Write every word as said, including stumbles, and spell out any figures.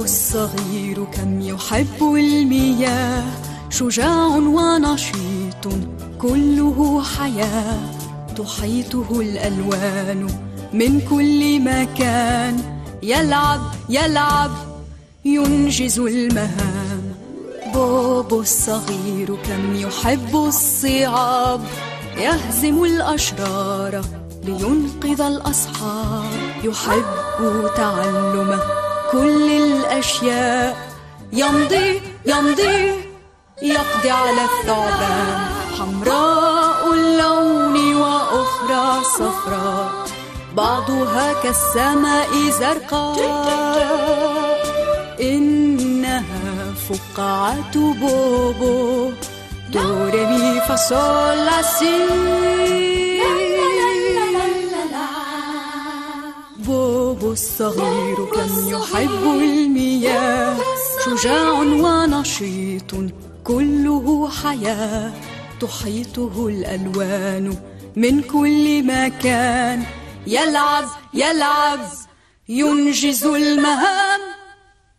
الصغير كم يحب المياه، شجاع ونشيط كله حياة، تحيطه الألوان من كل مكان، يلعب يلعب ينجز المهام. بوبو الصغير كم يحب الصعاب، يهزم الأشرار لينقذ الأصحاب، يحب تعلم كل الأشياء، يمضي يمضي يقضي على الثعبان، حمراء اللون وأخرى صفراء، بعضها كالسماء زرقاء، إنها فقاعة بوبو، دو ري مي فا صول لا سي. بوبو الصغير كم يحب المياه، شجاع ونشيط كله حياة، تحيطه الألوان من كل مكان، يلعب يلعب ينجز المهام.